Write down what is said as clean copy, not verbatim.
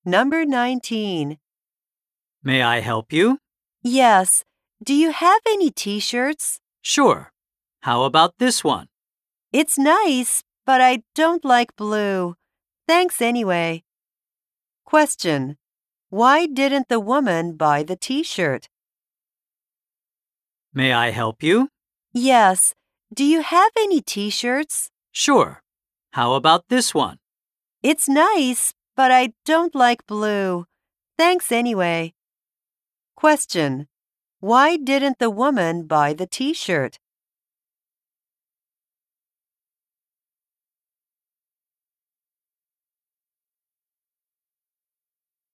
Number 19. May I help you? Yes. Do you have any t-shirts? Sure. How about this one? It's nice, but I don't like blue. Thanks anyway. Question. Why didn't the woman buy the t-shirt? May I help you? Yes. Do you have any t-shirts? Sure. How about this one? It's nice, but I don't like blue. Thanks anyway. Question. Why didn't the woman buy the t-shirt?